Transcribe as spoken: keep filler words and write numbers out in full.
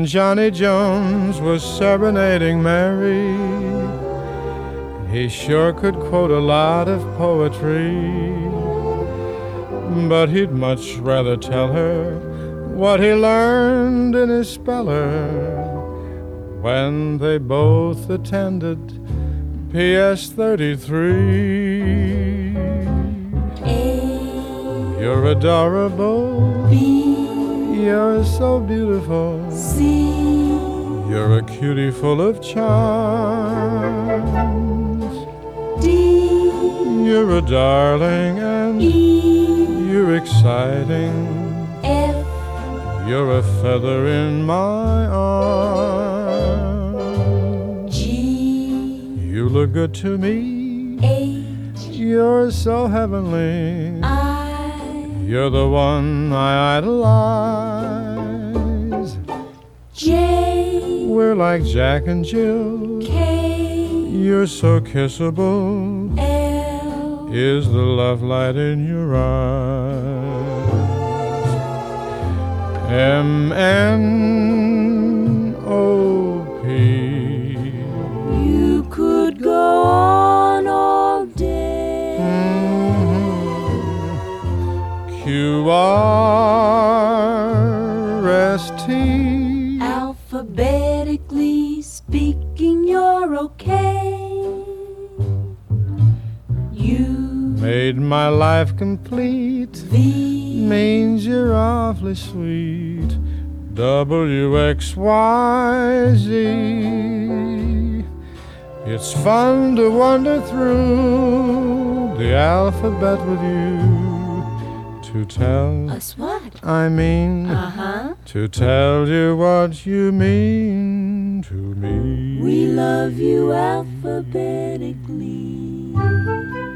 when Johnny Jones was serenading Mary. He sure could quote a lot of poetry, but he'd much rather tell her what he learned in his speller when they both attended P S thirty-three. A. You're adorable. B. You're so beautiful. C. You're a cutie full of charms. D. You're a darling and E. you're exciting. F. You're a feather in my arm. G. You look good to me. H. You're so heavenly. I. You're the one I idolize. J. We're like Jack and Jill. K. You're so kissable. L. Is the love light in your eyes? M N O P. You could go on all day. Mm-hmm. Q R S T. Alphabetically speaking, you're okay. You Made my life complete. V. Means you're awfully sweet. W X Y Z. It's fun to wander through the alphabet with you, to tell Us what? I mean Uh-huh. to tell you what you mean to me. We love you alphabetically.